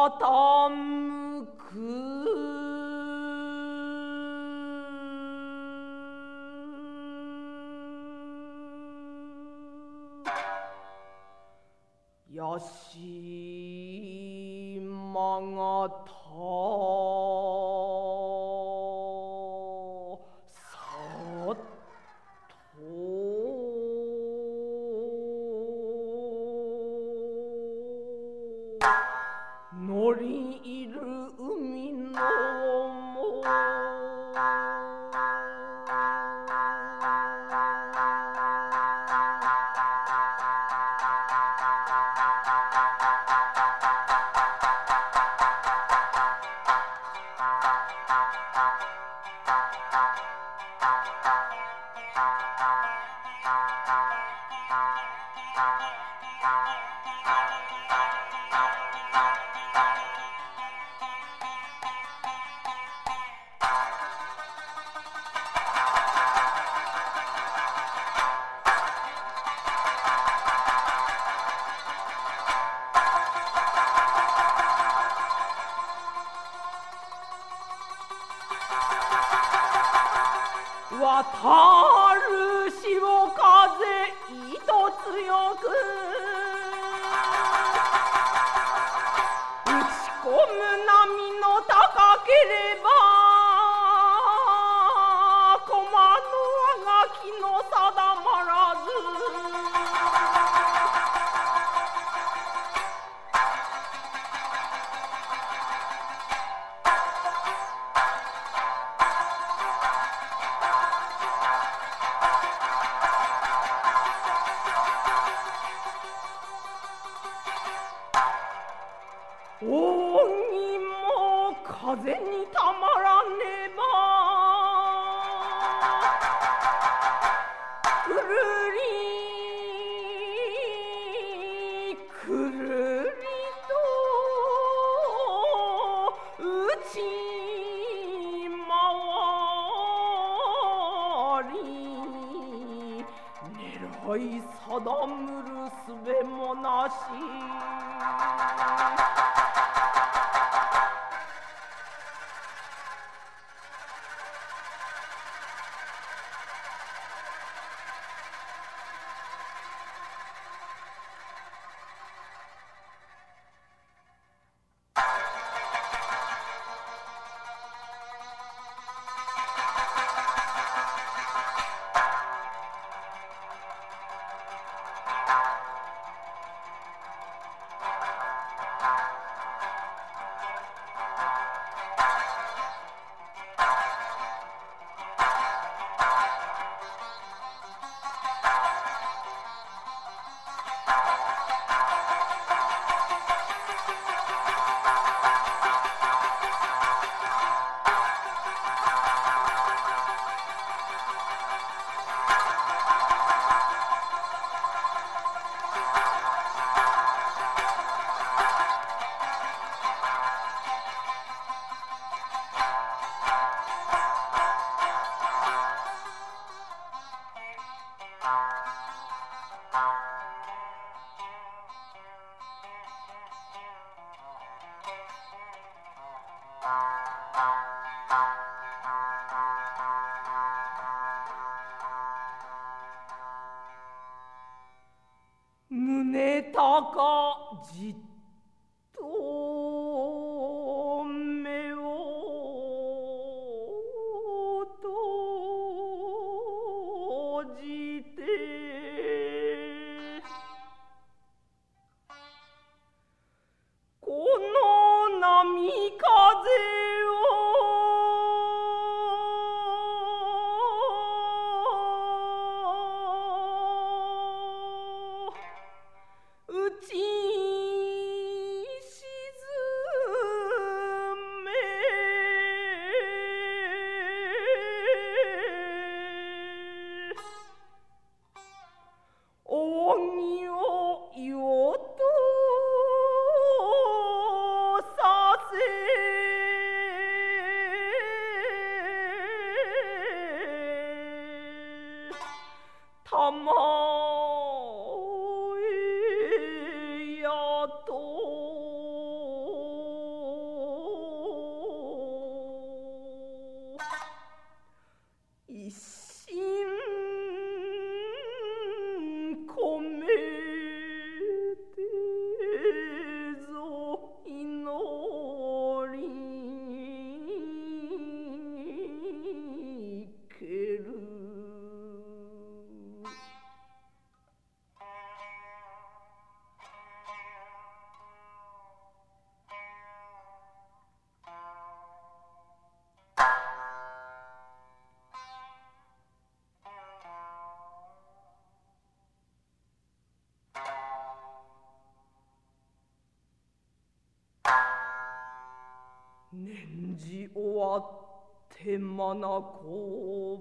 傾く屋島がさっと乗り入る海のも渡る潮風糸強く打ち込む波の高ければ駒のあがきの定まらず扇も風にたまらねばくるりくるりと打ち回り狙い定むるすべもなし胸高じっと目を閉じてこの波風たまえやと心込めてぞ祈りける。年次終わってまなこ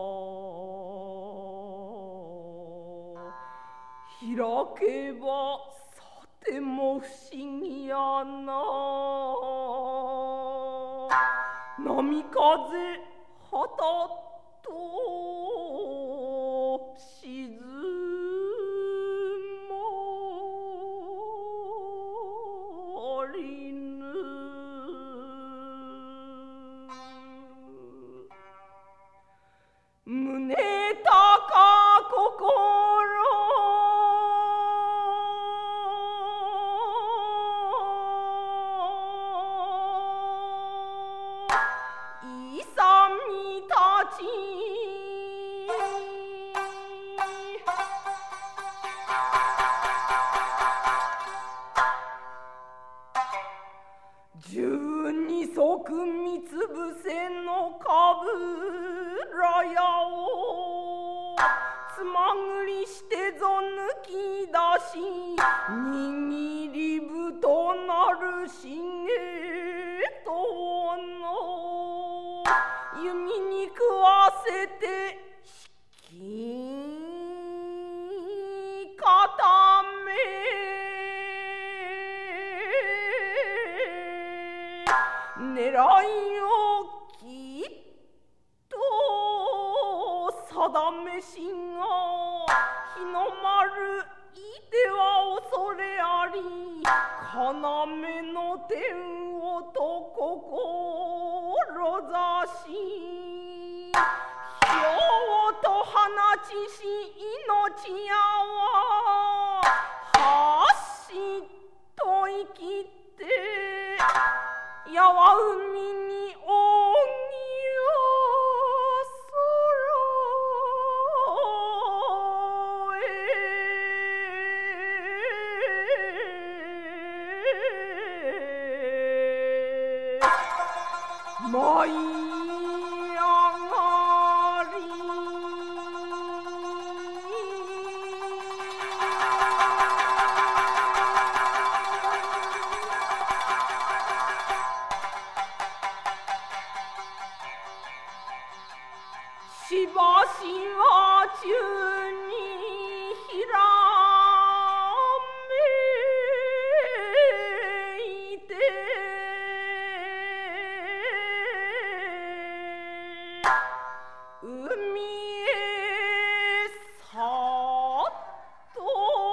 ば開けばさても不思議やな。波風はたと沈まりぬ。胸高心勇みたち十二足三つ伏せのかぶらやをつまぐりしてぞ抜き出し握りぶとなるしげとの弓に食わせて引き固め狙いをきっと定めしが日の丸いては恐れあり要の天をと志しひょうと放ちし命やは発しと生きてやは海に扇を舞い上がりしばしは中にひらめいて海へさっと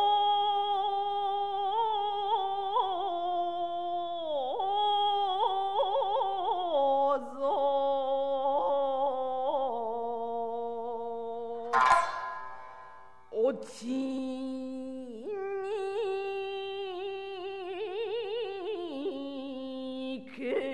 落ちにけ